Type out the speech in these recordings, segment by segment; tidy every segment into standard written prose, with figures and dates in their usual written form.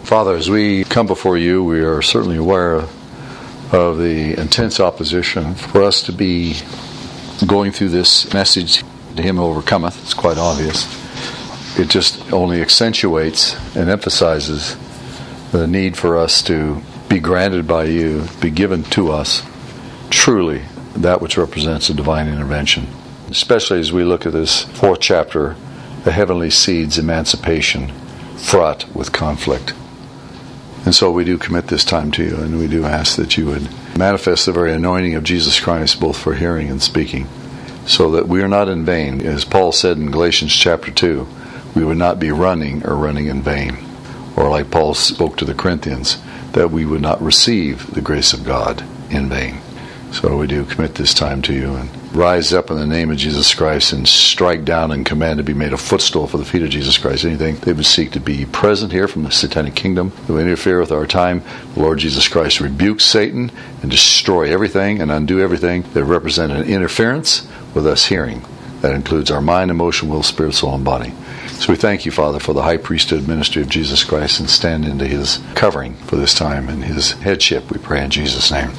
Father, as we come before you, we are certainly aware of the intense opposition. For us to be going through this message, to him who overcometh, it's quite obvious. It just only accentuates and emphasizes the need for us to be granted by you, be given to us, truly that which represents a divine intervention. Especially as we look at this fourth chapter, the heavenly seeds, emancipation, fraught with conflict. And so we do commit this time to you, and we do ask that you would manifest the very anointing of Jesus Christ, both for hearing and speaking, so that we are not in vain. As Paul said in Galatians chapter 2, we would not be running in vain. Or like Paul spoke to the Corinthians, that we would not receive the grace of God in vain. So we do commit this time to you and rise up in the name of Jesus Christ and strike down and command to be made a footstool for the feet of Jesus Christ. Anything they would seek to be present here from the satanic kingdom that would interfere with our time, the Lord Jesus Christ rebukes Satan and destroy everything and undo everything that represent an interference with us hearing. That includes our mind, emotion, will, spirit, soul, and body. So we thank you, Father, for the high priesthood ministry of Jesus Christ and stand into his covering for this time and his headship, we pray in Jesus' name.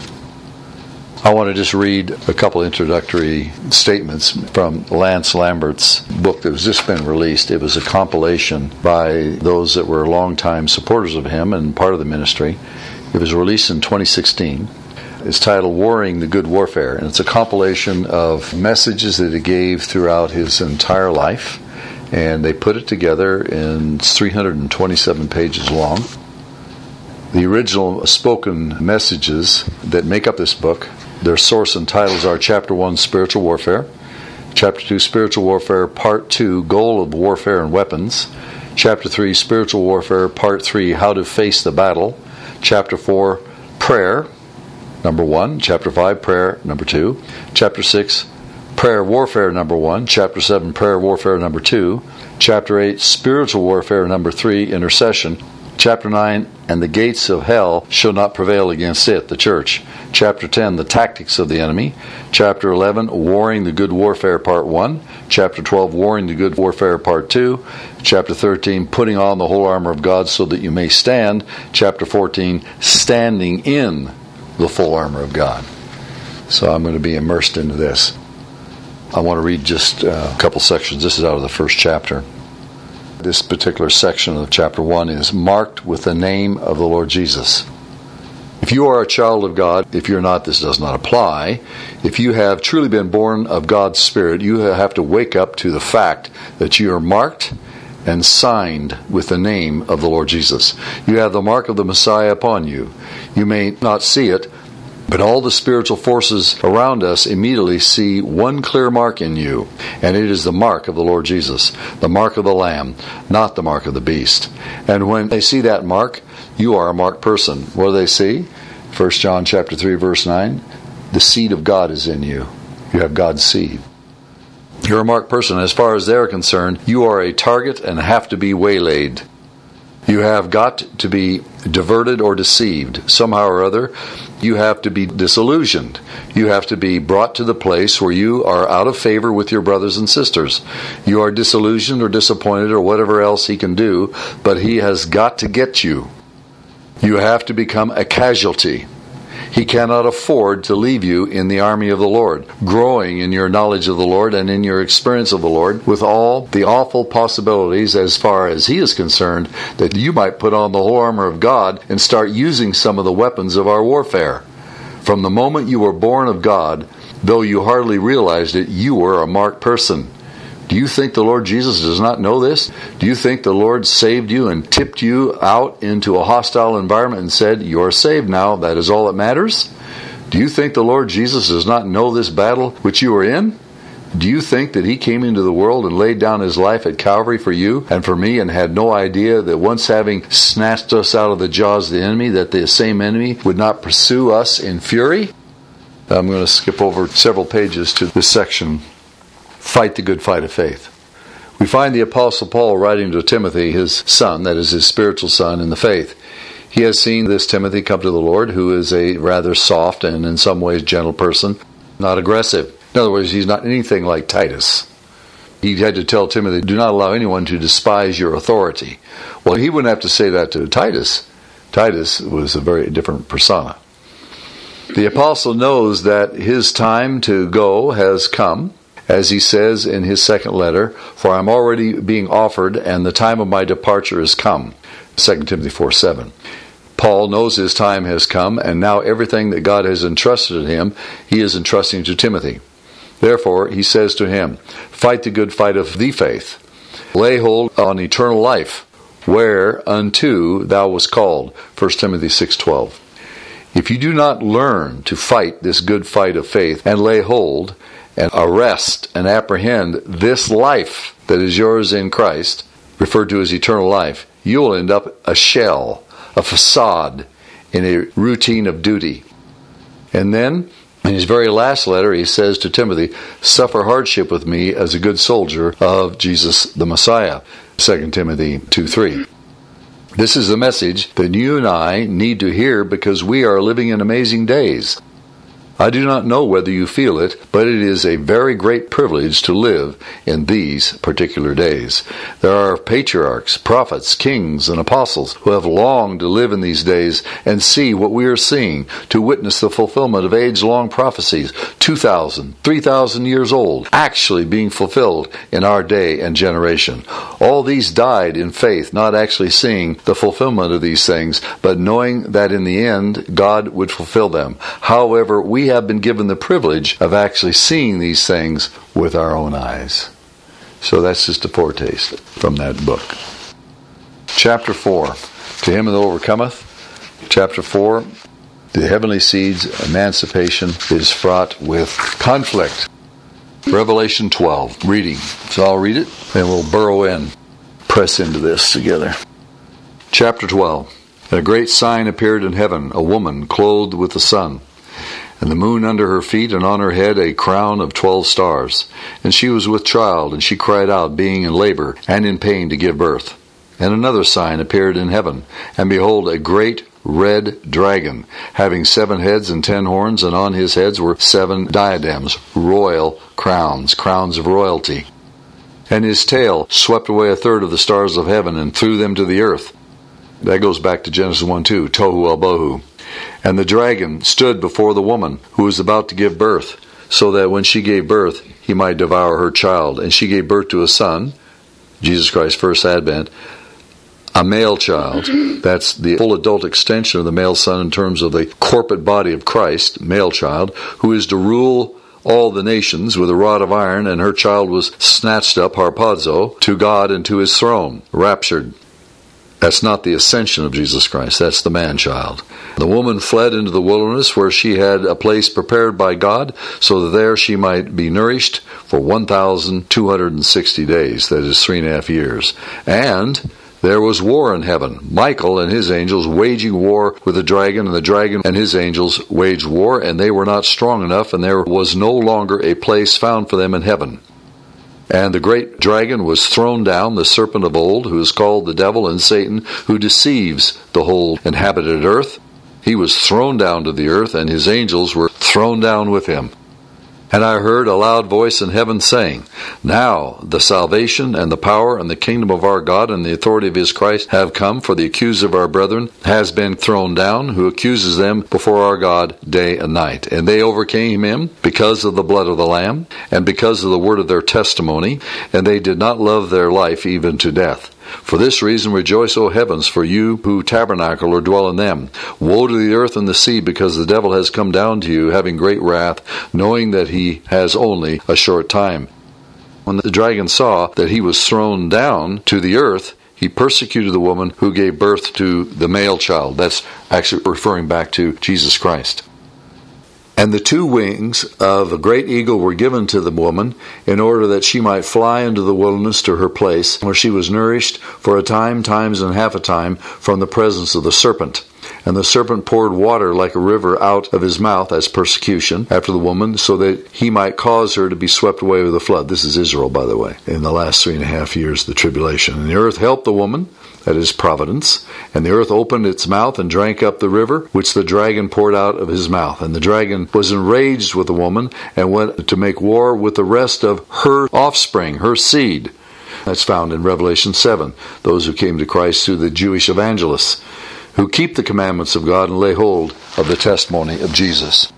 I want to just read a couple introductory statements from Lance Lambert's book that has just been released. It was a compilation by those that were longtime supporters of him and part of the ministry. It was released in 2016. It's titled Warring the Good Warfare, and it's a compilation of messages that he gave throughout his entire life, and they put it together in 327 pages long. The original spoken messages that make up this book, their source and titles are Chapter 1, Spiritual Warfare, Chapter 2, Spiritual Warfare, Part 2, Goal of Warfare and Weapons, Chapter 3, Spiritual Warfare, Part 3, How to Face the Battle, Chapter 4, Prayer, number 1, Chapter 5, Prayer, number 2, Chapter 6, Prayer Warfare, number 1, Chapter 7, Prayer Warfare, number 2, Chapter 8, Spiritual Warfare, number 3, Intercession, Chapter 9, and the gates of hell shall not prevail against it, the church. Chapter 10, the tactics of the enemy. Chapter 11, warring the good warfare, part 1. Chapter 12, warring the good warfare, part 2. Chapter 13, putting on the whole armor of God so that you may stand. Chapter 14, standing in the full armor of God. So I'm going to be immersed into this. I want to read just a couple sections. This is out of the first chapter. This particular section of chapter 1 is marked with the name of the Lord Jesus. If you are a child of God, if you're not, this does not apply. If you have truly been born of God's Spirit, you have to wake up to the fact that you are marked and signed with the name of the Lord Jesus. You have the mark of the Messiah upon you. You may not see it, but all the spiritual forces around us immediately see one clear mark in you, and it is the mark of the Lord Jesus, the mark of the Lamb, not the mark of the beast. And when they see that mark, you are a marked person. What do they see? 1 John chapter 3, verse 9, the seed of God is in you. You have God's seed. You're a marked person. As far as they're concerned, you are a target and have to be waylaid. You have got to be diverted or deceived somehow or other. You have to be disillusioned. You have to be brought to the place where you are out of favor with your brothers and sisters. You are disillusioned or disappointed or whatever else he can do, but he has got to get you. You have to become a casualty. He cannot afford to leave you in the army of the Lord, growing in your knowledge of the Lord and in your experience of the Lord, with all the awful possibilities as far as he is concerned, that you might put on the whole armor of God and start using some of the weapons of our warfare. From the moment you were born of God, though you hardly realized it, you were a marked person. Do you think the Lord Jesus does not know this? Do you think the Lord saved you and tipped you out into a hostile environment and said, "You're saved now, that is all that matters"? Do you think the Lord Jesus does not know this battle which you are in? Do you think that he came into the world and laid down his life at Calvary for you and for me and had no idea that once having snatched us out of the jaws of the enemy, that the same enemy would not pursue us in fury? I'm going to skip over several pages to this section. Fight the good fight of faith. We find the Apostle Paul writing to Timothy, his son, that is his spiritual son in the faith. He has seen this Timothy come to the Lord, who is a rather soft and in some ways gentle person, not aggressive. In other words, he's not anything like Titus. He had to tell Timothy, do not allow anyone to despise your authority. Well, he wouldn't have to say that to Titus. Titus was a very different persona. The apostle knows that his time to go has come, as he says in his second letter, for I'm already being offered, and the time of my departure is come. 2 Timothy 4:7. Paul knows his time has come, and now everything that God has entrusted him, he is entrusting to Timothy. Therefore, he says to him, fight the good fight of the faith. Lay hold on eternal life, whereunto thou wast called. 1 Timothy 6:12. If you do not learn to fight this good fight of faith and lay hold and arrest and apprehend this life that is yours in Christ, referred to as eternal life, you will end up a shell, a facade, in a routine of duty. And then, in his very last letter, he says to Timothy, suffer hardship with me as a good soldier of Jesus the Messiah. 2 Timothy 2:3. This is a message that you and I need to hear because we are living in amazing days. I do not know whether you feel it, but it is a very great privilege to live in these particular days. There are patriarchs, prophets, kings, and apostles who have longed to live in these days and see what we are seeing, to witness the fulfillment of age-long prophecies, 2,000, 3,000 years old, actually being fulfilled in our day and generation. All these died in faith, not actually seeing the fulfillment of these things, but knowing that in the end, God would fulfill them. However, we have been given the privilege of actually seeing these things with our own eyes. So that's just a foretaste from that book. Chapter 4, to him that overcometh. Chapter 4, the heavenly seeds, emancipation is fraught with conflict. Revelation 12, reading. So I'll read it and we'll burrow in, press into this together. Chapter 12, a great sign appeared in heaven, a woman clothed with the sun, and the moon under her feet, and on her head a crown of 12 stars. And she was with child, and she cried out, being in labor and in pain to give birth. And another sign appeared in heaven, and behold, a great red dragon, having 7 heads and 10 horns, and on his heads were 7 diadems, royal crowns, crowns of royalty. And his tail swept away 1/3 of the stars of heaven, and threw them to the earth. That goes back to Genesis 1:2, Tohu Wabohu. And the dragon stood before the woman who was about to give birth, so that when she gave birth, he might devour her child. And she gave birth to a son, Jesus Christ's first advent, a male child. That's the full adult extension of the male son in terms of the corporate body of Christ, male child, who is to rule all the nations with a rod of iron. And her child was snatched up, harpazo, to God and to his throne, raptured. That's not the ascension of Jesus Christ. That's the man-child. The woman fled into the wilderness, where she had a place prepared by God, so that there she might be nourished for 1,260 days. That is 3.5 years. And there was war in heaven. Michael and his angels waging war with the dragon, and the dragon and his angels waged war, and they were not strong enough, and there was no longer a place found for them in heaven. And the great dragon was thrown down, the serpent of old, who is called the devil and Satan, who deceives the whole inhabited earth. He was thrown down to the earth, and his angels were thrown down with him. And I heard a loud voice in heaven saying, now the salvation and the power and the kingdom of our God and the authority of his Christ have come, for the accuser of our brethren has been thrown down, who accuses them before our God day and night. And they overcame him because of the blood of the Lamb, and because of the word of their testimony, and they did not love their life even to death. For this reason rejoice, O heavens, for you who tabernacle or dwell in them. Woe to the earth and the sea, because the devil has come down to you, having great wrath, knowing that he has only a short time. When the dragon saw that he was thrown down to the earth, he persecuted the woman who gave birth to the male child. That's actually referring back to Jesus Christ. And the 2 wings of a great eagle were given to the woman, in order that she might fly into the wilderness to her place, where she was nourished for a time, times and half a time, from the presence of the serpent. And the serpent poured water like a river out of his mouth as persecution after the woman, so that he might cause her to be swept away with a flood. This is Israel, by the way, in the last 3.5 years of the tribulation. And the earth helped the woman, that is providence. And the earth opened its mouth and drank up the river, which the dragon poured out of his mouth. And the dragon was enraged with the woman, and went to make war with the rest of her offspring, her seed, That's found in Revelation 7. Those who came to Christ through the Jewish evangelists, who keep the commandments of God and lay hold of the testimony of Jesus.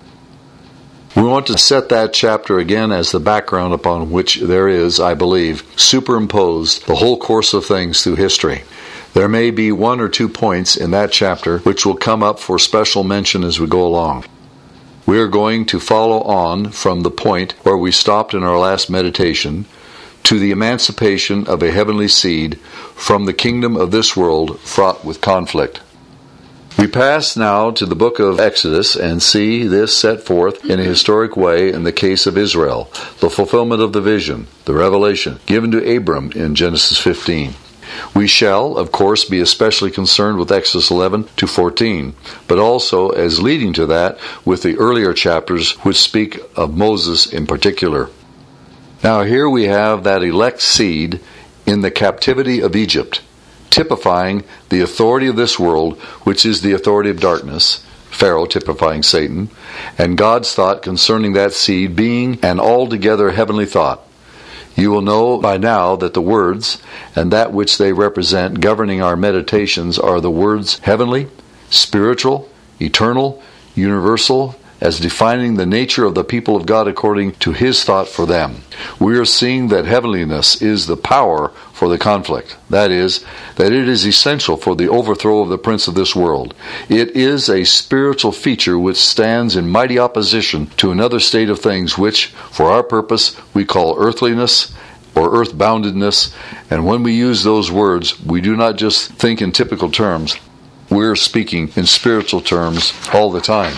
We want to set that chapter again as the background upon which there is, I believe, superimposed the whole course of things through history. There may be 1 or 2 points in that chapter which will come up for special mention as we go along. We are going to follow on from the point where we stopped in our last meditation to the emancipation of a heavenly seed from the kingdom of this world fraught with conflict. We pass now to the book of Exodus and see this set forth in a historic way in the case of Israel, the fulfillment of the vision, the revelation given to Abram in Genesis 15. We shall, of course, be especially concerned with Exodus 11 to 14, but also, as leading to that, with the earlier chapters which speak of Moses in particular. Now here we have that elect seed in the captivity of Egypt, typifying the authority of this world, which is the authority of darkness, Pharaoh typifying Satan, and God's thought concerning that seed being an altogether heavenly thought. You will know by now that the words and that which they represent governing our meditations are the words heavenly, spiritual, eternal, universal, as defining the nature of the people of God according to His thought for them. We are seeing that heavenliness is the power for the conflict. That is, that it is essential for the overthrow of the prince of this world. It is a spiritual feature which stands in mighty opposition to another state of things which, for our purpose, we call earthliness or earthboundedness. And when we use those words, we do not just think in typical terms. We're speaking in spiritual terms all the time.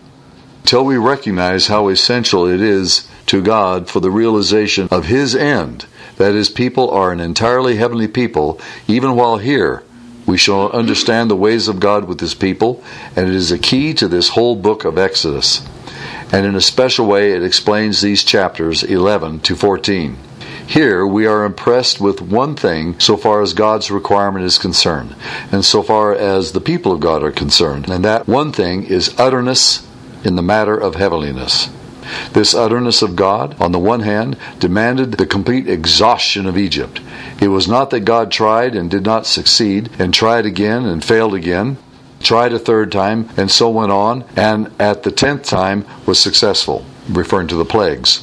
Till we recognize how essential it is to God for the realization of His end, that His people are an entirely heavenly people, even while here, we shall understand the ways of God with His people, and it is a key to this whole book of Exodus. And in a special way, it explains these chapters 11 to 14. Here we are impressed with one thing so far as God's requirement is concerned, and so far as the people of God are concerned, and that one thing is utterness in the matter of heavenliness. This utterness of God, on the one hand, demanded the complete exhaustion of Egypt. It was not that God tried and did not succeed, and tried again and failed again, tried a third time, and so went on, and at the 10th time was successful, referring to the plagues.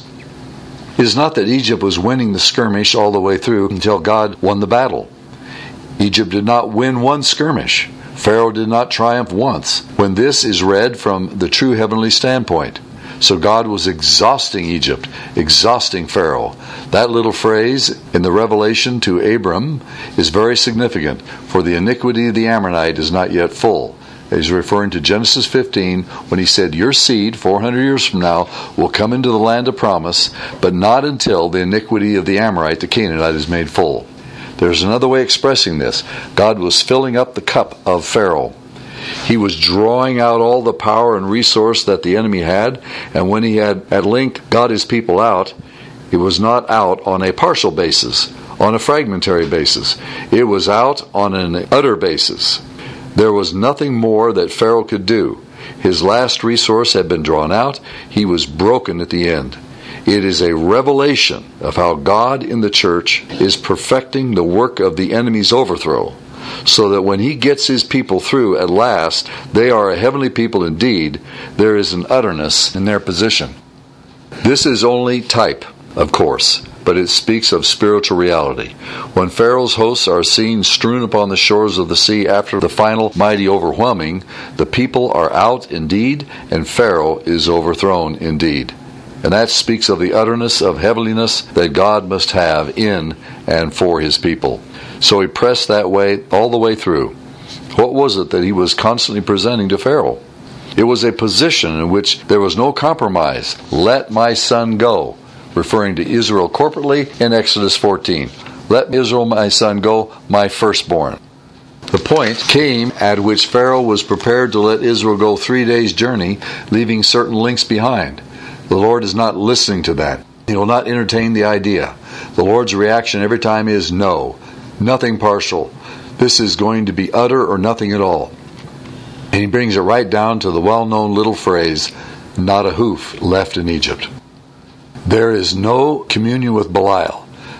It is not that Egypt was winning the skirmish all the way through until God won the battle. Egypt did not win one skirmish. Pharaoh did not triumph once, when this is read from the true heavenly standpoint. So God was exhausting Egypt, exhausting Pharaoh. That little phrase in the revelation to Abram is very significant, for the iniquity of the Amorite is not yet full. He's referring to Genesis 15 when he said, your seed, 400 years from now, will come into the land of promise, but not until the iniquity of the Amorite, the Canaanite, is made full. There's another way of expressing this. God was filling up the cup of Pharaoh. He was drawing out all the power and resource that the enemy had, and when he had at length got his people out, it was not out on a partial basis, on a fragmentary basis. It was out on an utter basis. There was nothing more that Pharaoh could do. His last resource had been drawn out. He was broken at the end. It is a revelation of how God in the church is perfecting the work of the enemy's overthrow, so that when He gets His people through at last, they are a heavenly people indeed. There is an utterness in their position. This is only type, of course, but it speaks of spiritual reality. When Pharaoh's hosts are seen strewn upon the shores of the sea after the final mighty overwhelming, the people are out indeed, and Pharaoh is overthrown indeed. And that speaks of the utterness of heavenliness that God must have in and for His people. So He pressed that way all the way through. What was it that He was constantly presenting to Pharaoh? It was a position in which there was no compromise. Let my son go, referring to Israel corporately in Exodus 14. Let Israel, my son, go, my firstborn. The point came at which Pharaoh was prepared to let Israel go 3 days' journey, leaving certain links behind. The Lord is not listening to that. He will not entertain the idea. The Lord's reaction every time is no, nothing partial. This is going to be utter or nothing at all. And He brings it right down to the well-known little phrase, not a hoof left in Egypt. There is no communion with Belial.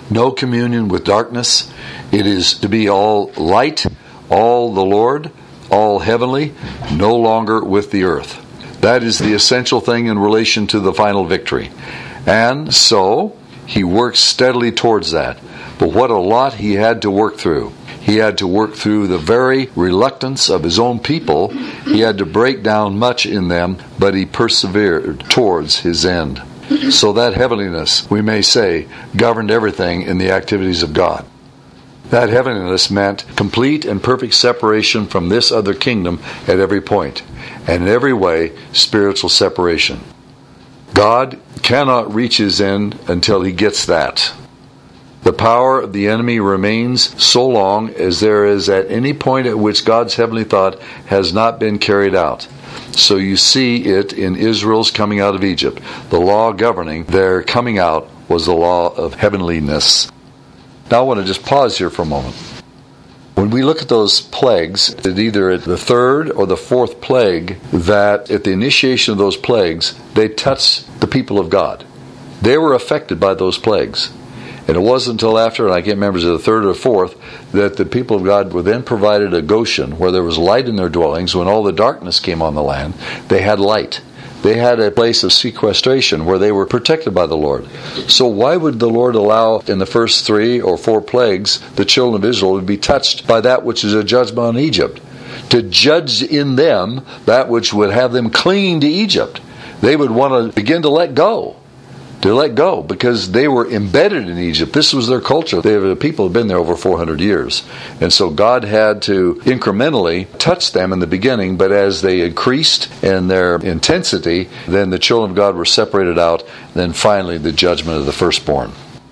No communion with darkness. It is to be all light, all the Lord, all heavenly, no longer with the earth. That is the essential thing in relation to the final victory. And so, he works steadily towards that. But what a lot he had to work through. He had to work through the very reluctance of his own people. He had to break down much in them, but he persevered towards his end. So that heavenliness, we may say, governed everything in the activities of God. That heavenliness meant complete and perfect separation from this other kingdom at every point, and in every way, spiritual separation. God cannot reach his end until he gets that. The power of the enemy remains so long as there is at any point at which God's heavenly thought has not been carried out. So you see it in Israel's coming out of Egypt. The law governing their coming out was the law of heavenliness. Now I want to just pause here for a moment. When we look at those plagues, either at the third or the fourth plague, that at the initiation of those plagues, they touched the people of God. They were affected by those plagues. And it wasn't until after, and I can't remember if it was the third or fourth, that the people of God were then provided a Goshen, where there was light in their dwellings. When all the darkness came on the land, they had light. They had a place of sequestration where they were protected by the Lord. So why would the Lord allow in the first 3 or 4 plagues the children of Israel to be touched by that which is a judgment on Egypt? To judge in them that which would have them clinging to Egypt. They would want to begin to let go. Because they were embedded in Egypt. This was their culture. The people had been there over 400 years. And so God had to incrementally touch them in the beginning, but as they increased in their intensity, then the children of God were separated out, then finally the judgment of the firstborn.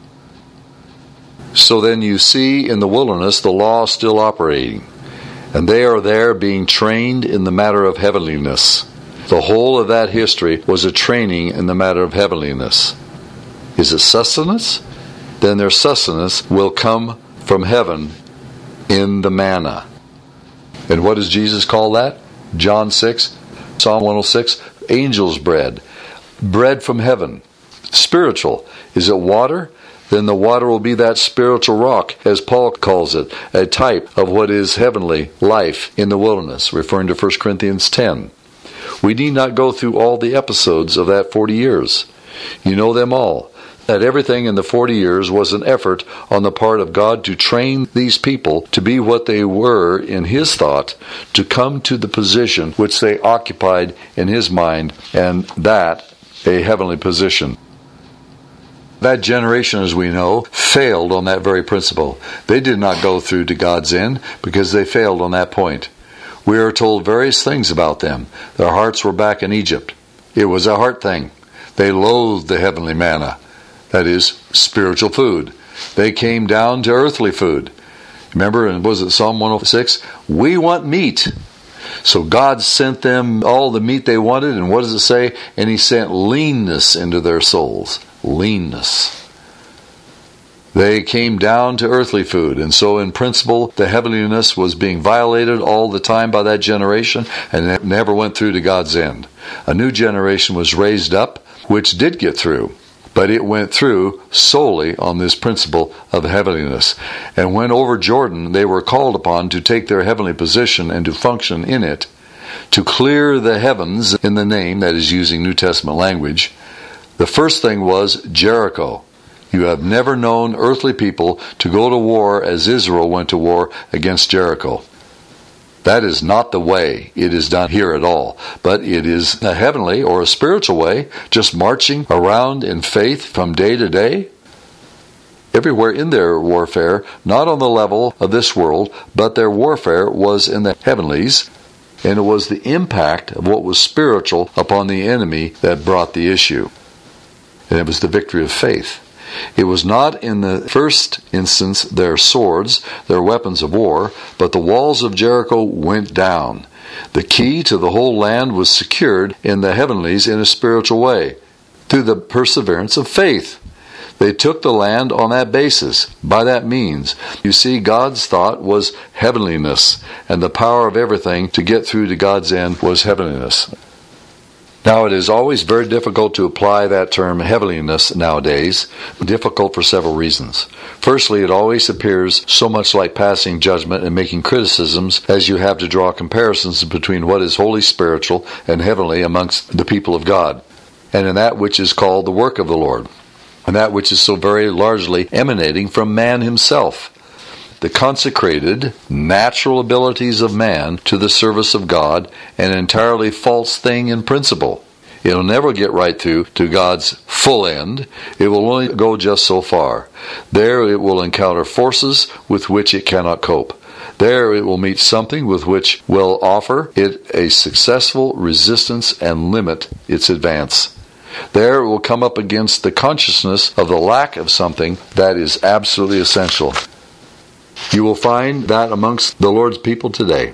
So then you see in the wilderness the law still operating. And they are there being trained in the matter of heavenliness. The whole of that history was a training in the matter of heavenliness. Is it sustenance? Then their sustenance will come from heaven in the manna. And what does Jesus call that? John 6, Psalm 106, angel's bread. Bread from heaven. Spiritual. Is it water? Then the water will be that spiritual rock, as Paul calls it, a type of what is heavenly life in the wilderness, referring to 1 Corinthians 10. We need not go through all the episodes of that 40 years. You know them all. That everything in the 40 years was an effort on the part of God to train these people to be what they were in His thought, to come to the position which they occupied in His mind, and that a heavenly position. That generation, as we know, failed on that very principle. They did not go through to God's end because they failed on that point. We are told various things about them. Their hearts were back in Egypt. It was a heart thing. They loathed the heavenly manna. That is, spiritual food. They came down to earthly food. Remember, and was it Psalm 106? We want meat. So God sent them all the meat they wanted, and what does it say? And He sent leanness into their souls. Leanness. They came down to earthly food, and so in principle the heavenliness was being violated all the time by that generation, and it never went through to God's end. A new generation was raised up, which did get through, but it went through solely on this principle of heavenliness. And when over Jordan they were called upon to take their heavenly position and to function in it, to clear the heavens in the name, that is using New Testament language, the first thing was Jericho. You have never known earthly people to go to war as Israel went to war against Jericho. That is not the way it is done here at all. But it is a heavenly or a spiritual way, just marching around in faith from day to day. Everywhere in their warfare, not on the level of this world, but their warfare was in the heavenlies. And it was the impact of what was spiritual upon the enemy that brought the issue. And it was the victory of faith. It was not in the first instance their swords, their weapons of war, but the walls of Jericho went down. The key to the whole land was secured in the heavenlies in a spiritual way, through the perseverance of faith. They took the land on that basis, by that means. You see, God's thought was heavenliness, and the power of everything to get through to God's end was heavenliness. Now, it is always very difficult to apply that term heavenliness nowadays, difficult for several reasons. Firstly, it always appears so much like passing judgment and making criticisms as you have to draw comparisons between what is wholly spiritual and heavenly amongst the people of God, and in that which is called the work of the Lord, and that which is so very largely emanating from man himself. The consecrated, natural abilities of man to the service of God, an entirely false thing in principle. It'll never get right through to God's full end. It will only go just so far. There it will encounter forces with which it cannot cope. There it will meet something with which will offer it a successful resistance and limit its advance. There it will come up against the consciousness of the lack of something that is absolutely essential. You will find that amongst the Lord's people today.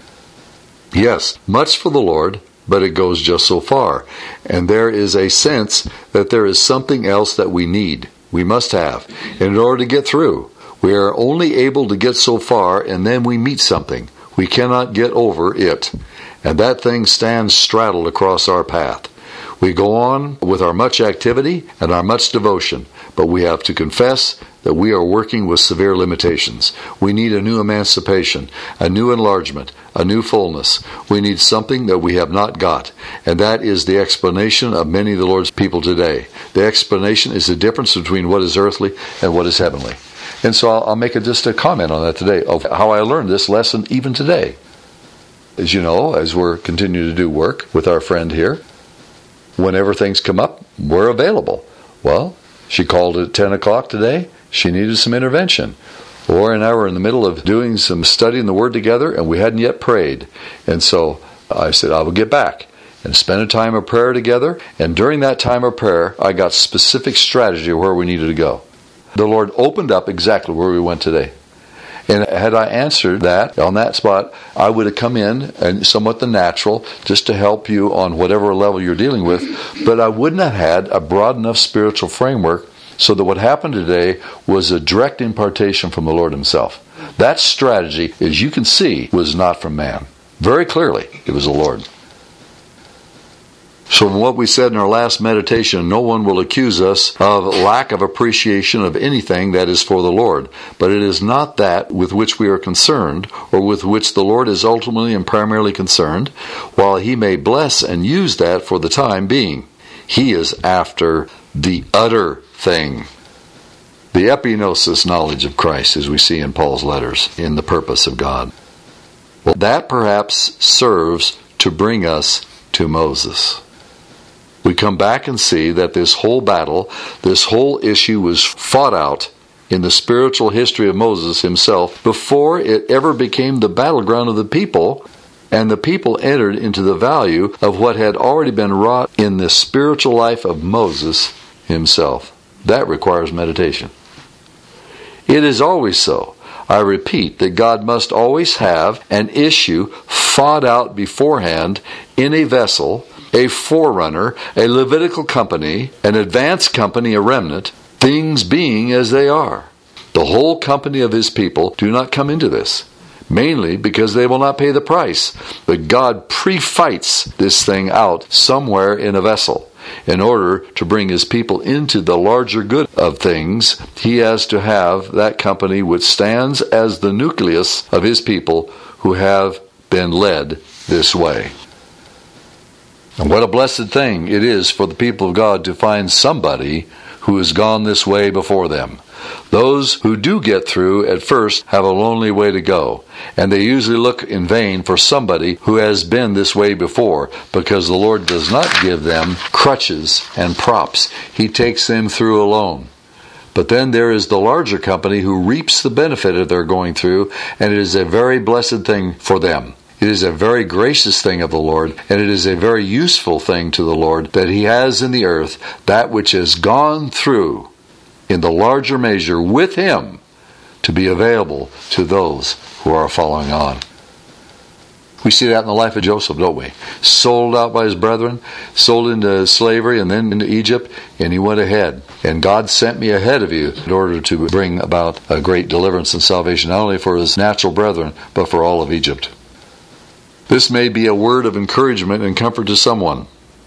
Yes, much for the Lord, but it goes just so far. And there is a sense that there is something else that we need, we must have, in order to get through. We are only able to get so far, and then we meet something. We cannot get over it. And that thing stands straddled across our path. We go on with our much activity and our much devotion, but we have to confess that we are working with severe limitations. We need a new emancipation, a new enlargement, a new fullness. We need something that we have not got, and that is the explanation of many of the Lord's people today. The explanation is the difference between what is earthly and what is heavenly. And so I'll make just a comment on that today, of how I learned this lesson even today. As you know, as we're continuing to do work with our friend here, whenever things come up, we're available. Well, she called at 10 o'clock today. She needed some intervention. Laura and I were in the middle of doing some studying the Word together, and we hadn't yet prayed. And so I said, I will get back and spend a time of prayer together. And during that time of prayer, I got specific strategy of where we needed to go. The Lord opened up exactly where we went today. And had I answered that on that spot, I would have come in and somewhat the natural, just to help you on whatever level you're dealing with, but I wouldn't have had a broad enough spiritual framework so that what happened today was a direct impartation from the Lord Himself. That strategy, as you can see, was not from man. Very clearly, it was the Lord. So from what we said in our last meditation, no one will accuse us of lack of appreciation of anything that is for the Lord. But it is not that with which we are concerned, or with which the Lord is ultimately and primarily concerned, while He may bless and use that for the time being. He is after the utter thing. The epignosis knowledge of Christ, as we see in Paul's letters, in the purpose of God. Well, that perhaps serves to bring us to Moses. We come back and see that this whole battle, this whole issue was fought out in the spiritual history of Moses himself before it ever became the battleground of the people, and the people entered into the value of what had already been wrought in the spiritual life of Moses himself. That requires meditation. It is always so. I repeat that God must always have an issue fought out beforehand in a vessel, a forerunner, a Levitical company, an advanced company, a remnant, things being as they are. The whole company of His people do not come into this, mainly because they will not pay the price. But God pre-fights this thing out somewhere in a vessel. In order to bring His people into the larger good of things, He has to have that company which stands as the nucleus of His people who have been led this way. And what a blessed thing it is for the people of God to find somebody who has gone this way before them. Those who do get through at first have a lonely way to go, and they usually look in vain for somebody who has been this way before, because the Lord does not give them crutches and props. He takes them through alone. But then there is the larger company who reaps the benefit of their going through, and it is a very blessed thing for them. It is a very gracious thing of the Lord, and it is a very useful thing to the Lord that He has in the earth that which has gone through in the larger measure with Him to be available to those who are following on. We see that in the life of Joseph, don't we? Sold out by his brethren, sold into slavery and then into Egypt, and he went ahead. And God sent me ahead of you in order to bring about a great deliverance and salvation, not only for his natural brethren, but for all of Egypt. This may be a word of encouragement and comfort to someone.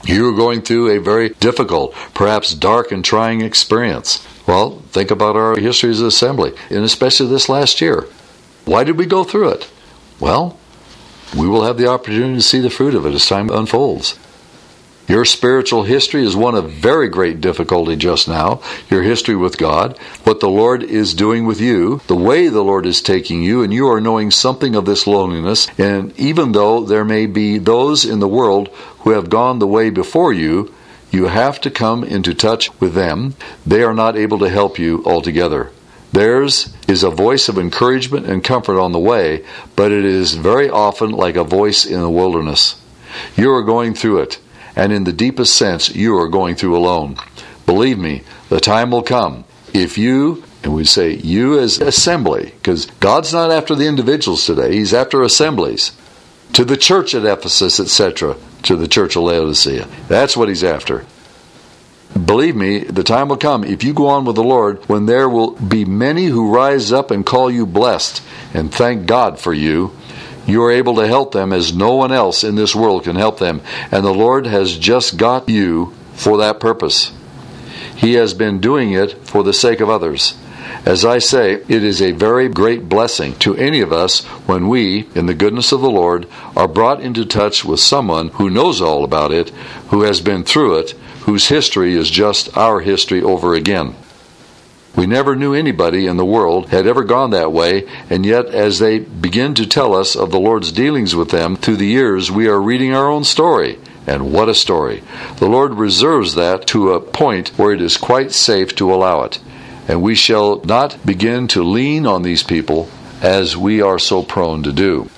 You are going through a very difficult, perhaps dark and trying experience. Well, think about our history as an assembly, and especially this last year. Why did we go through it? Well, we will have the opportunity to see the fruit of it as time unfolds. Your spiritual history is one of very great difficulty just now. Your history with God, what the Lord is doing with you, the way the Lord is taking you, and you are knowing something of this loneliness. And even though there may be those in the world who have gone the way before you, you have to come into touch with them. They are not able to help you altogether. Theirs is a voice of encouragement and comfort on the way, but it is very often like a voice in the wilderness. You are going through it. And in the deepest sense, you are going through alone. Believe me, the time will come. If you, and we say you as assembly, because God's not after the individuals today, He's after assemblies. To the church at Ephesus, etc., to the church of Laodicea. That's what He's after. Believe me, the time will come, if you go on with the Lord, when there will be many who rise up and call you blessed, and thank God for you. You are able to help them as no one else in this world can help them. And the Lord has just got you for that purpose. He has been doing it for the sake of others. As I say, it is a very great blessing to any of us when we, in the goodness of the Lord, are brought into touch with someone who knows all about it, who has been through it, whose history is just our history over again. We never knew anybody in the world had ever gone that way, and yet as they begin to tell us of the Lord's dealings with them through the years, we are reading our own story. And what a story. The Lord reserves that to a point where it is quite safe to allow it. And we shall not begin to lean on these people as we are so prone to do.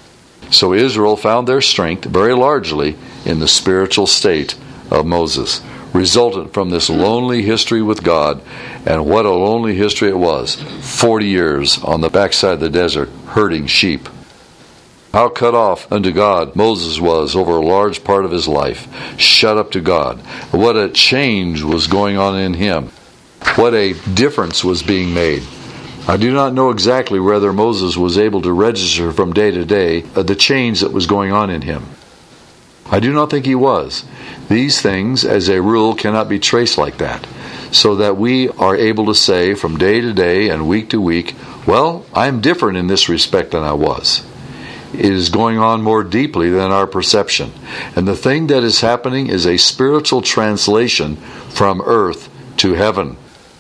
So Israel found their strength very largely in the spiritual state of Moses, resultant from this lonely history with God. And what a lonely history it was. 40 years on the backside of the desert, herding sheep. How cut off unto God Moses was over a large part of his life, shut up to God. What a change was going on in him. What a difference was being made. I do not know exactly whether Moses was able to register from day to day the change that was going on in him. I do not think he was. These things, as a rule, cannot be traced like that, so that we are able to say from day to day and week to week, well, I am different in this respect than I was. It is going on more deeply than our perception. And the thing that is happening is a spiritual translation from earth to heaven.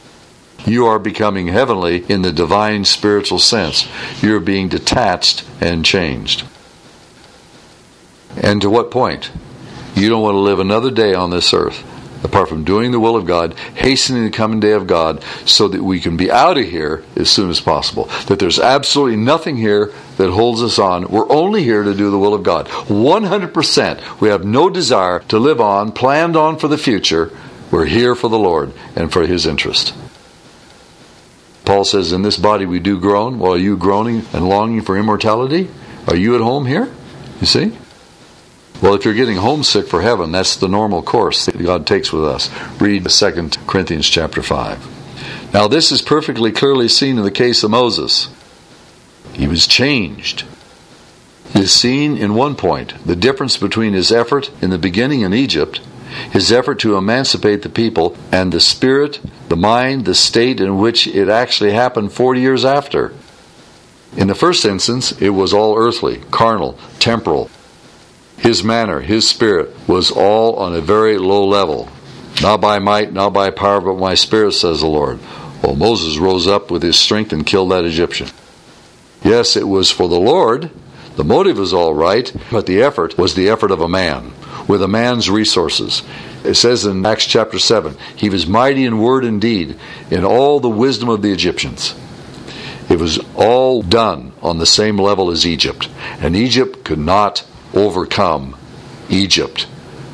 You are becoming heavenly in the divine spiritual sense. You are being detached and changed. And to what point? You don't want to live another day on this earth apart from doing the will of God, hastening the coming day of God, so that we can be out of here as soon as possible. That there's absolutely nothing here that holds us on. We're only here to do the will of God. 100%. We have no desire to live on, planned on for the future. We're here for the Lord and for His interest. Paul says, in this body we do groan. Well, are you groaning and longing for immortality? Are you at home here? You see? Well, if you're getting homesick for heaven, that's the normal course that God takes with us. Read 2 Corinthians chapter 5. Now, this is perfectly clearly seen in the case of Moses. He was changed. It is seen in one point, the difference between his effort in the beginning in Egypt, his effort to emancipate the people, and the spirit, the mind, the state in which it actually happened 40 years after. In the first instance, it was all earthly, carnal, temporal. His manner, his spirit, was all on a very low level. Not by might, not by power, but my spirit, says the Lord. Well, Moses rose up with his strength and killed that Egyptian. Yes, it was for the Lord. The motive was all right, but the effort was the effort of a man, with a man's resources. It says in Acts chapter 7, he was mighty in word and deed, in all the wisdom of the Egyptians. It was all done on the same level as Egypt, and Egypt could not overcome Egypt.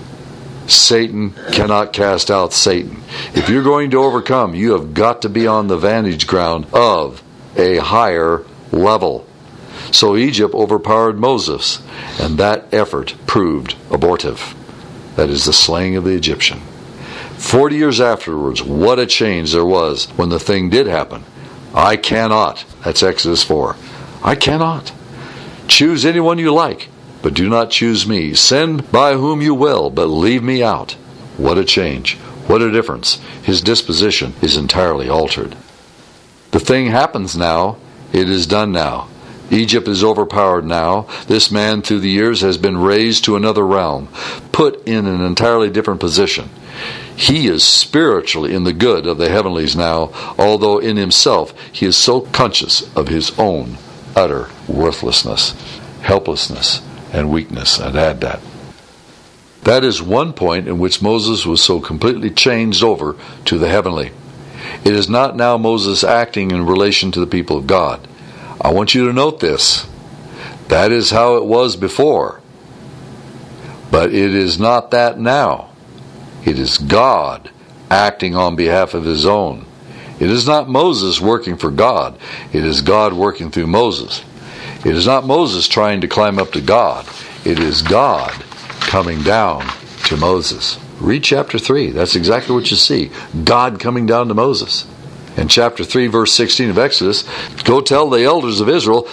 Satan cannot cast out Satan. If you're going to overcome, you have got to be on the vantage ground of a higher level. So Egypt overpowered Moses, and that effort proved abortive. That is the slaying of the Egyptian. 40 years afterwards, what a change there was when the thing did happen. I cannot. That's Exodus 4. I cannot. Choose anyone you like. but do not choose me. Send by whom you will, but leave me out. What a change. What a difference. His disposition is entirely altered. The thing happens now. It is done now. Egypt is overpowered now. This man through the years has been raised to another realm, put in an entirely different position. He is spiritually in the good of the heavenlies now, although in himself he is so conscious of his own utter worthlessness, helplessness, and weakness. I'd add that. That is one point in which Moses was so completely changed over to the heavenly. It is not now Moses acting in relation to the people of God. I want you to note this. That is how it was before. But it is not that now. It is God acting on behalf of his own. It is not Moses working for God. It is God working through Moses. It is not Moses trying to climb up to God. It is God coming down to Moses. Read chapter 3. That's exactly what you see. God coming down to Moses. In chapter 3, verse 16 of Exodus, go tell the elders of Israel,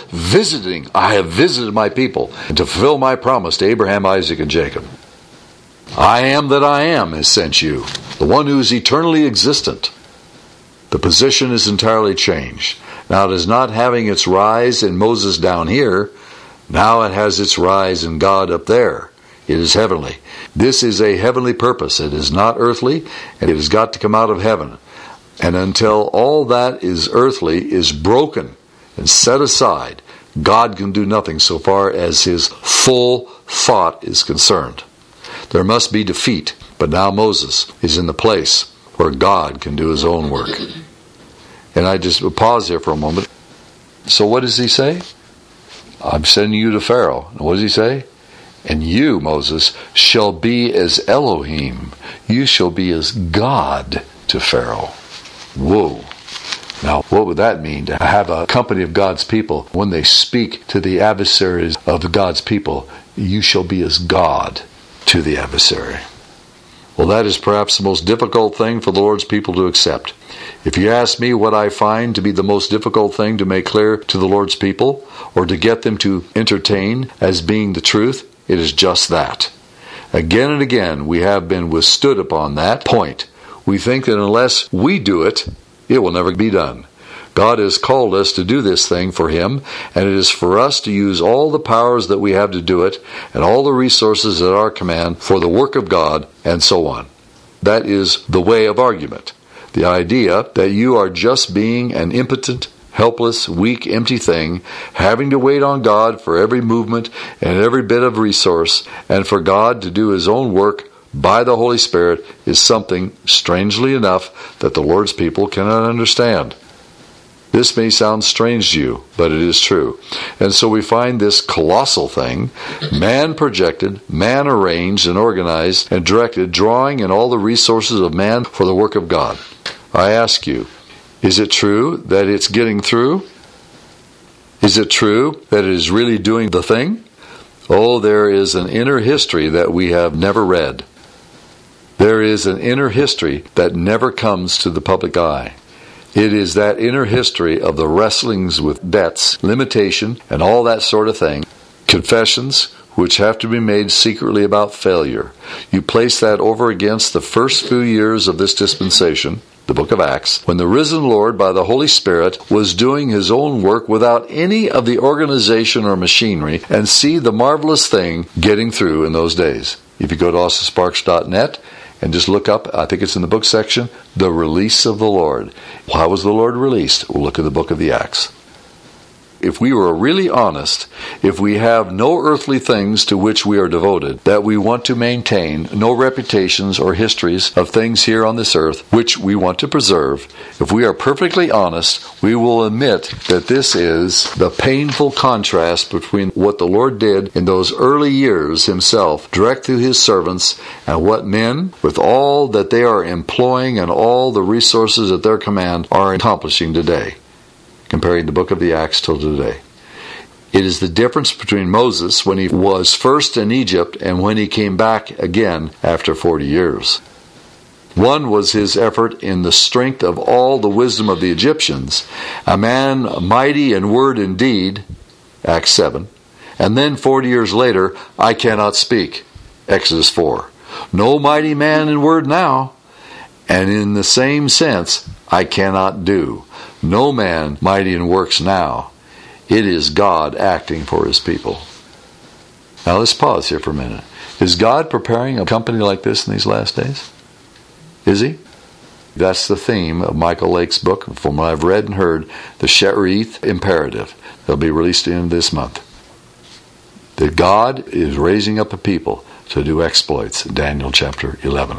I have visited my people, and to fulfill my promise to Abraham, Isaac, and Jacob. I am that I am has sent you, the one who is eternally existent. The position is entirely changed. Now it is not having its rise in Moses down here. Now it has its rise in God up there. It is heavenly. This is a heavenly purpose. It is not earthly, and it has got to come out of heaven. And until all that is earthly is broken and set aside, God can do nothing so far as his full thought is concerned. There must be defeat, but now Moses is in the place where God can do his own work. And I just pause here for a moment. So what does he say? I'm sending you to Pharaoh. And what does he say? And you, Moses, shall be as Elohim. You shall be as God to Pharaoh. Whoa. Now, what would that mean? To have a company of God's people, when they speak to the adversaries of God's people, you shall be as God to the adversary. Well, that is perhaps the most difficult thing for the Lord's people to accept. If you ask me what I find to be the most difficult thing to make clear to the Lord's people, or to get them to entertain as being the truth, it is just that. Again and again, we have been withstood upon that point. We think that unless we do it, it will never be done. God has called us to do this thing for him, and it is for us to use all the powers that we have to do it, and all the resources at our command for the work of God, and so on. That is the way of argument. The idea that you are just being an impotent, helpless, weak, empty thing, having to wait on God for every movement and every bit of resource, and for God to do his own work by the Holy Spirit is something, strangely enough, that the Lord's people cannot understand. This may sound strange to you, but it is true. And so we find this colossal thing, man projected, man arranged and organized and directed, drawing in all the resources of man for the work of God. I ask you, is it true that it's getting through? Is it true that it is really doing the thing? Oh, there is an inner history that we have never read. There is an inner history that never comes to the public eye. It is that inner history of the wrestlings with debts, limitation, and all that sort of thing. Confessions, which have to be made secretly about failure. You place that over against the first few years of this dispensation, the book of Acts, when the risen Lord, by the Holy Spirit, was doing his own work without any of the organization or machinery, and see the marvelous thing getting through in those days. If you go to AustinSparks.net, and just look up, I think it's in the book section, the release of the Lord. How was the Lord released? We'll look at the book of the Acts. If we were really honest, if we have no earthly things to which we are devoted, that we want to maintain, no reputations or histories of things here on this earth which we want to preserve, if we are perfectly honest, we will admit that this is the painful contrast between what the Lord did in those early years himself, direct through his servants, and what men, with all that they are employing and all the resources at their command, are accomplishing today. Comparing the book of the Acts till today. It is the difference between Moses when he was first in Egypt and when he came back again after 40 years. One was his effort in the strength of all the wisdom of the Egyptians, a man mighty in word and deed, Acts 7, And then 40 years later, I cannot speak. Exodus 4. No mighty man in word now. And in the same sense, I cannot do. No man mighty in works now. It is God acting for his people. Now let's pause here for a minute. Is God preparing a company like this in these last days? Is he? That's the theme of Michael Lake's book, from what I've read and heard, the She'erith Imperative. They'll be released in this month. That God is raising up a people to do exploits, Daniel chapter 11.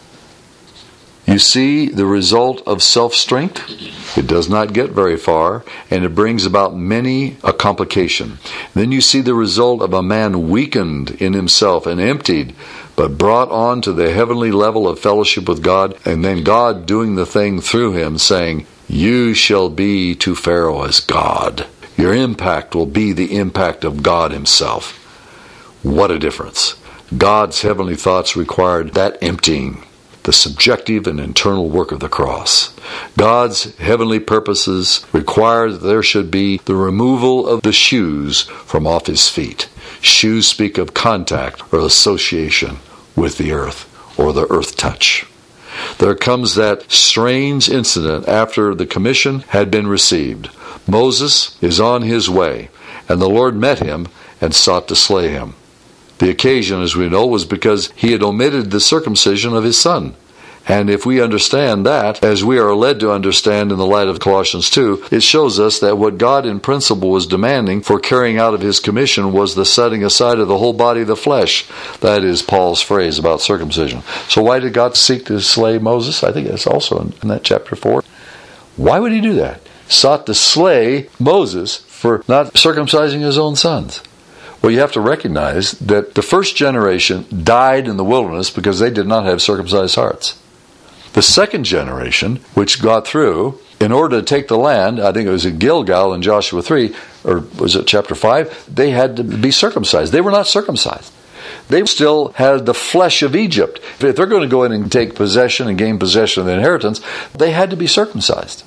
You see the result of self-strength? It does not get very far, and it brings about many a complication. Then you see the result of a man weakened in himself and emptied, but brought on to the heavenly level of fellowship with God, and then God doing the thing through him, saying, "You shall be to Pharaoh as God." Your impact will be the impact of God himself. What a difference. God's heavenly thoughts required that emptying, the subjective and internal work of the cross. God's heavenly purposes require that there should be the removal of the shoes from off his feet. Shoes speak of contact or association with the earth, or the earth touch. There comes that strange incident after the commission had been received. Moses is on his way, and the Lord met him and sought to slay him. The occasion, as we know, was because he had omitted the circumcision of his son. And if we understand that, as we are led to understand in the light of Colossians 2, it shows us that what God in principle was demanding for carrying out of his commission was the setting aside of the whole body of the flesh. That is Paul's phrase about circumcision. So why did God seek to slay Moses? I think that's also in that chapter 4. Why would he do that? Sought to slay Moses for not circumcising his own sons. Well, you have to recognize that the first generation died in the wilderness because they did not have circumcised hearts. The second generation, which got through, in order to take the land, I think it was in Gilgal in Joshua 3, or was it chapter 5, they had to be circumcised. They were not circumcised. They still had the flesh of Egypt. If they're going to go in and take possession and gain possession of the inheritance, they had to be circumcised.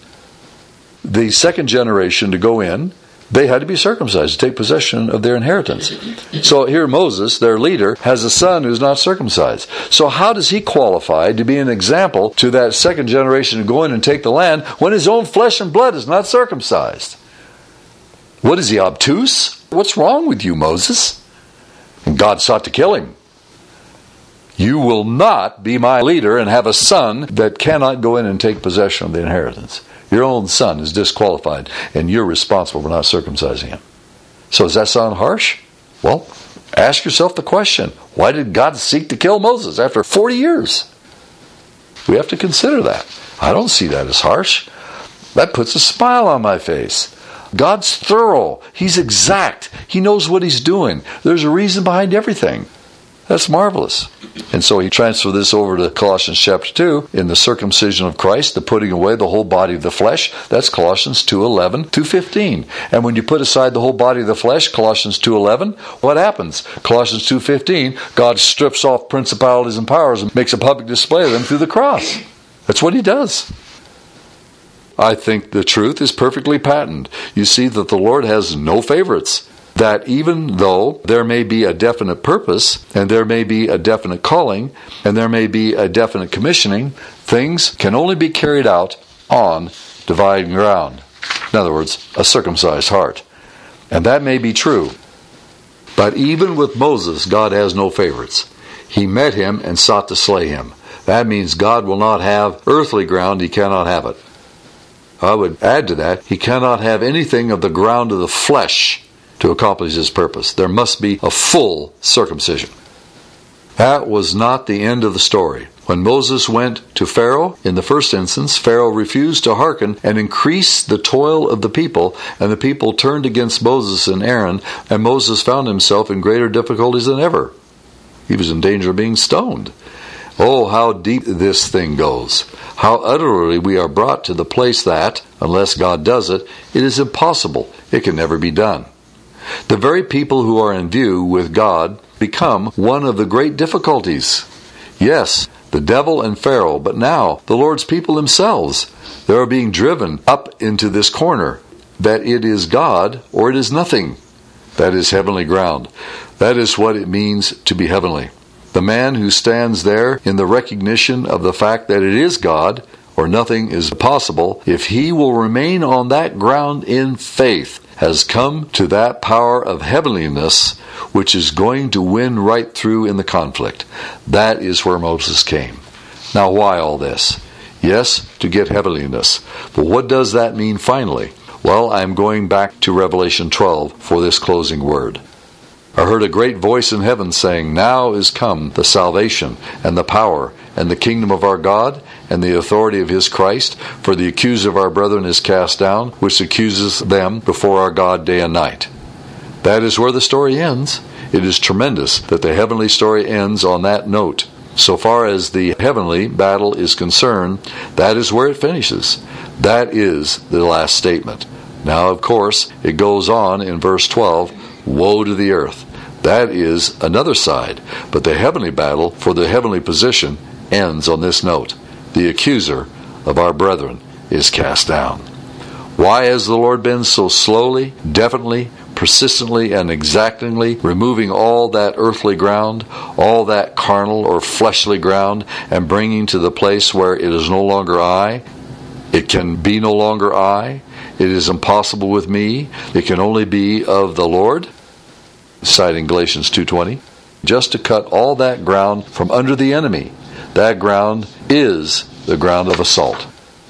The second generation to go in, they had to be circumcised to take possession of their inheritance. So here Moses, their leader, has a son who's not circumcised. So how does he qualify to be an example to that second generation to go in and take the land when his own flesh and blood is not circumcised? What is he, obtuse? What's wrong with you, Moses? And God sought to kill him. You will not be my leader and have a son that cannot go in and take possession of the inheritance. Your own son is disqualified, and you're responsible for not circumcising him. So does that sound harsh? Well, ask yourself the question, why did God seek to kill Moses after 40 years? We have to consider that. I don't see that as harsh. That puts a smile on my face. God's thorough. He's exact. He knows what he's doing. There's a reason behind everything. That's marvelous. And so he transferred this over to Colossians chapter 2 in the circumcision of Christ, the putting away the whole body of the flesh. That's Colossians 2:11, 2:15. And when you put aside the whole body of the flesh, Colossians 2:11, what happens? Colossians 2:15, God strips off principalities and powers and makes a public display of them through the cross. That's what he does. I think the truth is perfectly patent. You see that the Lord has no favorites. That even though there may be a definite purpose, and there may be a definite calling, and there may be a definite commissioning, things can only be carried out on divine ground. In other words, a circumcised heart. And that may be true. But even with Moses, God has no favorites. He met him and sought to slay him. That means God will not have earthly ground, he cannot have it. I would add to that, he cannot have anything of the ground of the flesh to accomplish his purpose. There must be a full circumcision. That was not the end of the story. When Moses went to Pharaoh, in the first instance, Pharaoh refused to hearken and increased the toil of the people, and the people turned against Moses and Aaron, and Moses found himself in greater difficulties than ever. He was in danger of being stoned. Oh, how deep this thing goes. How utterly we are brought to the place that, unless God does it, it is impossible. It can never be done. The very people who are in view with God become one of the great difficulties. Yes, the devil and Pharaoh, but now the Lord's people themselves. They are being driven up into this corner, that it is God or it is nothing. That is heavenly ground. That is what it means to be heavenly. The man who stands there in the recognition of the fact that it is God, or nothing is possible, if he will remain on that ground in faith, has come to that power of heavenliness which is going to win right through in the conflict. That is where Moses came. Now, why all this? Yes, to get heavenliness. But what does that mean finally? Well, I'm going back to Revelation 12 for this closing word. I heard a great voice in heaven saying, "Now is come the salvation and the power and the kingdom of our God and the authority of his Christ, for the accuser of our brethren is cast down, which accuses them before our God day and night." That is where the story ends. It is tremendous that the heavenly story ends on that note. So far as the heavenly battle is concerned, that is where it finishes. That is the last statement. Now, of course, it goes on in verse 12, "Woe to the earth." That is another side. But the heavenly battle for the heavenly position ends on this note. The accuser of our brethren is cast down. Why has the Lord been so slowly, definitely, persistently, and exactingly removing all that earthly ground, all that carnal or fleshly ground, and bringing to the place where it is no longer I? It can be no longer I. It is impossible with me. It can only be of the Lord. Citing Galatians 2:20. Just to cut all that ground from under the enemy. That ground is the ground of assault.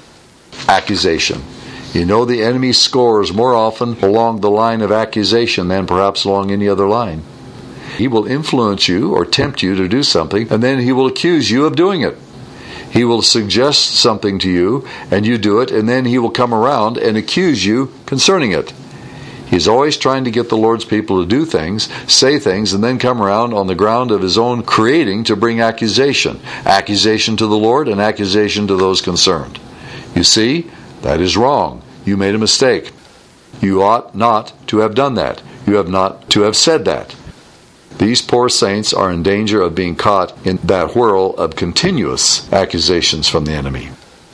Accusation. You know, the enemy scores more often along the line of accusation than perhaps along any other line. He will influence you or tempt you to do something, and then he will accuse you of doing it. He will suggest something to you, and you do it, and then he will come around and accuse you concerning it. He's always trying to get the Lord's people to do things, say things, and then come around on the ground of his own creating to bring accusation. Accusation to the Lord and accusation to those concerned. You see, that is wrong. You made a mistake. You ought not to have done that. You have not to have said that. These poor saints are in danger of being caught in that whirl of continuous accusations from the enemy.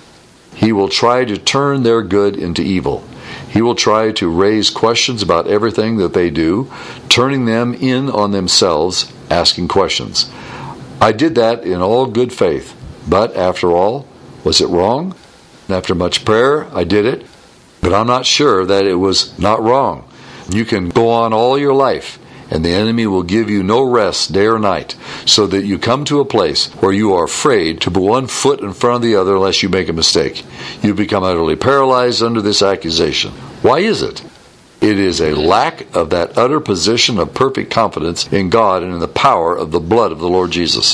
He will try to turn their good into evil. He will try to raise questions about everything that they do, turning them in on themselves, asking questions. I did that in all good faith, but after all, was it wrong? After much prayer, I did it, but I'm not sure that it was not wrong. You can go on all your life, and the enemy will give you no rest day or night, so that you come to a place where you are afraid to put one foot in front of the other unless you make a mistake. You become utterly paralyzed under this accusation. Why is it? It is a lack of that utter position of perfect confidence in God and in the power of the blood of the Lord Jesus.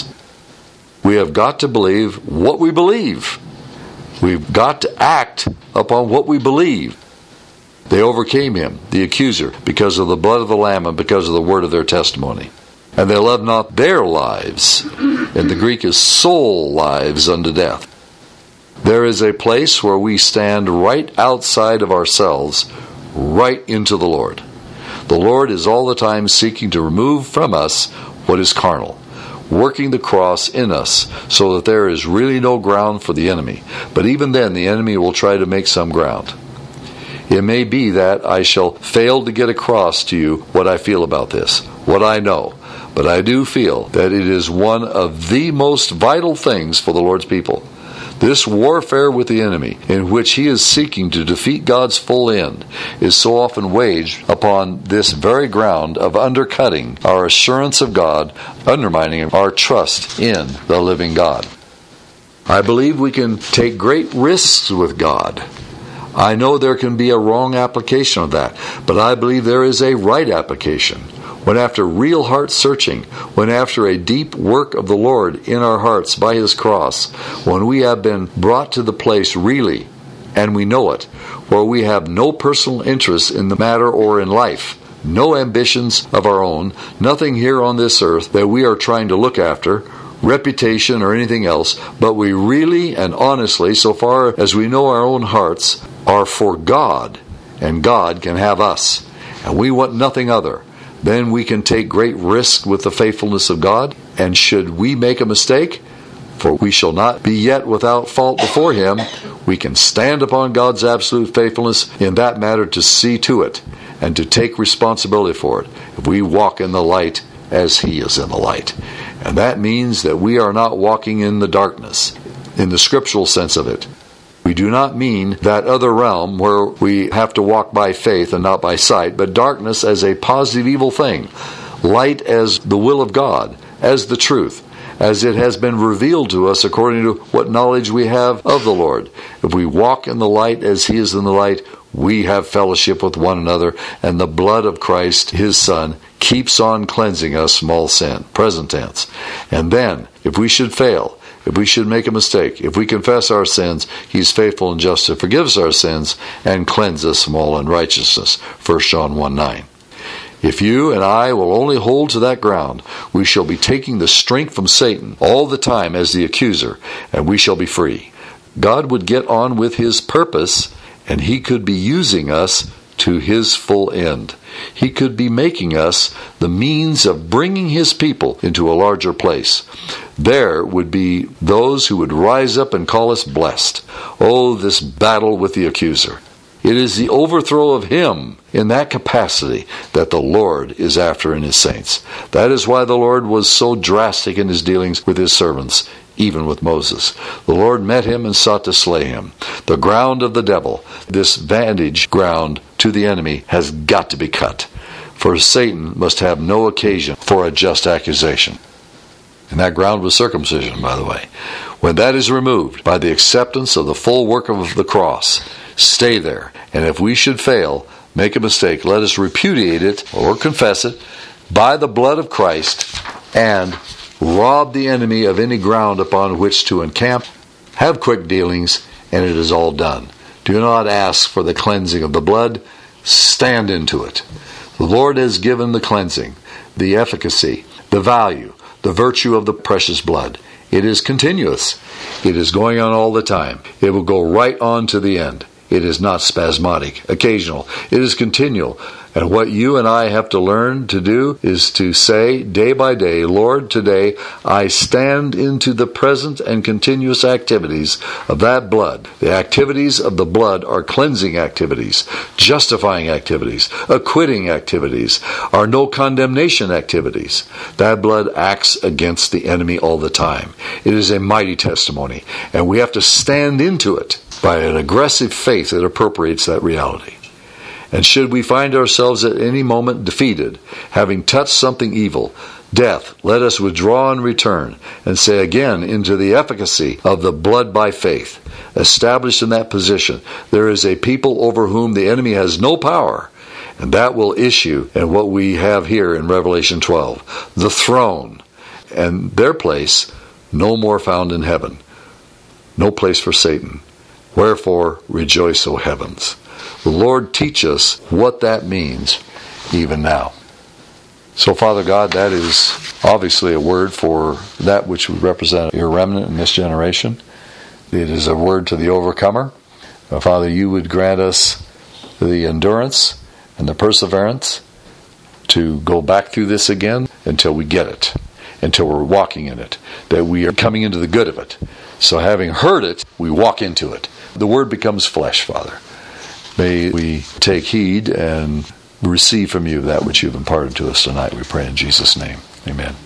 We have got to believe what we believe. We've got to act upon what we believe. They overcame him, the accuser, because of the blood of the Lamb and because of the word of their testimony. And they loved not their lives. In the Greek is soul lives unto death. There is a place where we stand right outside of ourselves, right into the Lord. The Lord is all the time seeking to remove from us what is carnal, working the cross in us so that there is really no ground for the enemy. But even then, the enemy will try to make some ground. It may be that I shall fail to get across to you what I feel about this, what I know. But I do feel that it is one of the most vital things for the Lord's people. This warfare with the enemy, in which he is seeking to defeat God's full end, is so often waged upon this very ground of undercutting our assurance of God, undermining our trust in the living God. I believe we can take great risks with God. I know there can be a wrong application of that, but I believe there is a right application. When after real heart searching, when after a deep work of the Lord in our hearts by his cross, when we have been brought to the place really, and we know it, where we have no personal interest in the matter or in life, no ambitions of our own, nothing here on this earth that we are trying to look after, reputation or anything else, but we really and honestly, so far as we know our own hearts, are for God, and God can have us, and we want nothing other. Then we can take great risk with the faithfulness of God, and should we make a mistake, for we shall not be yet without fault before him, we can stand upon God's absolute faithfulness in that matter to see to it, and to take responsibility for it if we walk in the light as He is in the light. And that means that we are not walking in the darkness, in the scriptural sense of it. We do not mean that other realm where we have to walk by faith and not by sight, but darkness as a positive evil thing, light as the will of God, as the truth, as it has been revealed to us according to what knowledge we have of the Lord. If we walk in the light as He is in the light, we have fellowship with one another, and the blood of Christ, His Son, keeps on cleansing us from all sin, present tense. And then, if we should fail, if we should make a mistake, if we confess our sins, He's faithful and just to forgive us our sins and cleanse us from all unrighteousness. 1 John 1:9. If you and I will only hold to that ground, we shall be taking the strength from Satan all the time as the accuser, and we shall be free. God would get on with His purpose, and He could be using us to His full end. He could be making us the means of bringing His people into a larger place. There would be those who would rise up and call us blessed. Oh, this battle with the accuser. It is the overthrow of him in that capacity that the Lord is after in His saints. That is why the Lord was so drastic in His dealings with His servants, even with Moses. The Lord met him and sought to slay him. The ground of the devil, this vantage ground to the enemy, has got to be cut. For Satan must have no occasion for a just accusation. And that ground was circumcision, by the way. When that is removed by the acceptance of the full work of the cross, stay there. And if we should fail, make a mistake, let us repudiate it or confess it by the blood of Christ and rob the enemy of any ground upon which to encamp, have quick dealings, and it is all done. Do not ask for the cleansing of the blood. Stand into it. The Lord has given the cleansing, the efficacy, the value, the virtue of the precious blood. It is continuous. It is going on all the time. It will go right on to the end. It is not spasmodic, occasional. It is continual. And what you and I have to learn to do is to say day by day, Lord, today I stand into the present and continuous activities of that blood. The activities of the blood are cleansing activities, justifying activities, acquitting activities, are no condemnation activities. That blood acts against the enemy all the time. It is a mighty testimony, and we have to stand into it by an aggressive faith that appropriates that reality. And should we find ourselves at any moment defeated, having touched something evil, death, let us withdraw and return, and say again into the efficacy of the blood by faith. Established in that position, there is a people over whom the enemy has no power, and that will issue in what we have here in Revelation 12, the throne, and their place no more found in heaven. No place for Satan. Wherefore rejoice, O heavens. The Lord teach us what that means even now. So, Father God, that is obviously a word for that which would represent your remnant in this generation. It is a word to the overcomer. Father, you would grant us the endurance and the perseverance to go back through this again until we get it, until we're walking in it, that we are coming into the good of it. So having heard it, we walk into it. The word becomes flesh, Father. May we take heed and receive from you that which you've imparted to us tonight, we pray in Jesus' name. Amen.